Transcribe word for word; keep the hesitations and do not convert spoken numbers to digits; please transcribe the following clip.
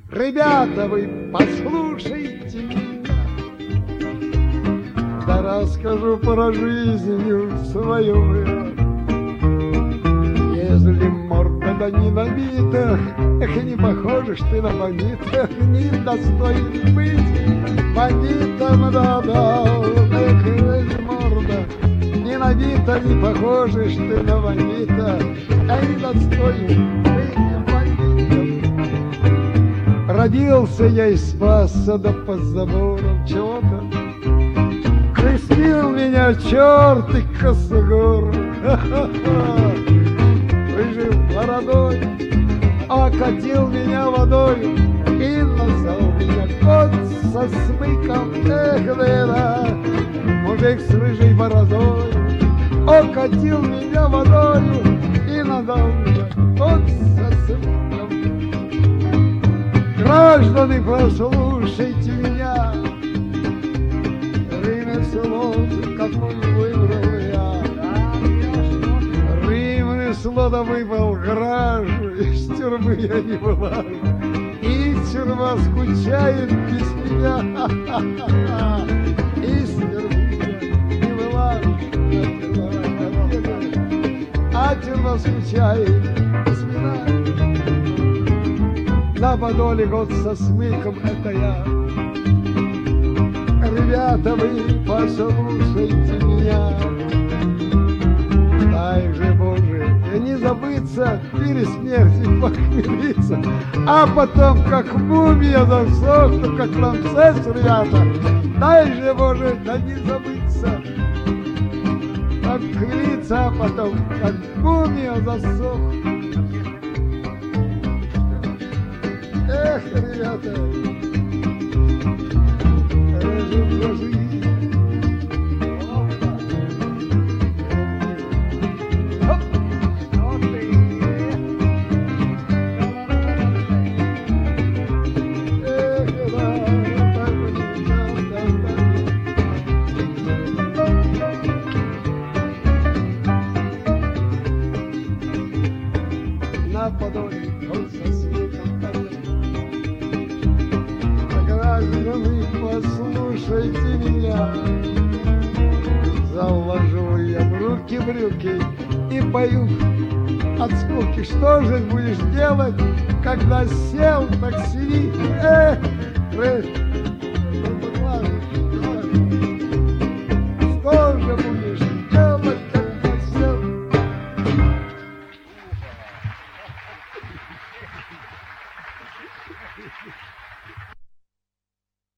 Ребята, вы послушайте меня, да расскажу про жизнь свою. Если морда да не набита, эх, не похожешь ты на бандита, не достоин быть бандитом, да-да. Эх, если морда не набита, не похожешь ты на бандита, а не достоин быть бандитом. Родился я и спасся, да под забором чего-то крестил меня черт и косогор. Рыжий бородой окатил меня водой и назвал меня кот со смыком. Эх, да, мужик с рыжей бородой окатил меня водой и назвал меня кот со смыком. Граждане, послушайте меня, ремесло, какое выбрал я. Ремесло да выбрал гражу, из тюрьмы я не вылажу, и тюрьма скучает без меня. Из тюрьмы я не вылажу, а тюрьма скучает без меня. На подоле год со смыком — это я. Ребята, вы послушайте меня, дай же, Боже, не забыться, перед смертью похмелиться, а потом, как мумия, засохну, как Рамсес, ребята, дай же, Боже, да не забыться, похмелиться, а потом, как мумия, засохну. Эх, ребята, на подоле год со смыком — это я. Граждане, послушайте меня, заложу я в руки брюки и пою от скуки. Что же будешь делать, когда сел в такси? Эх, эх, что же будешь делать, когда сел?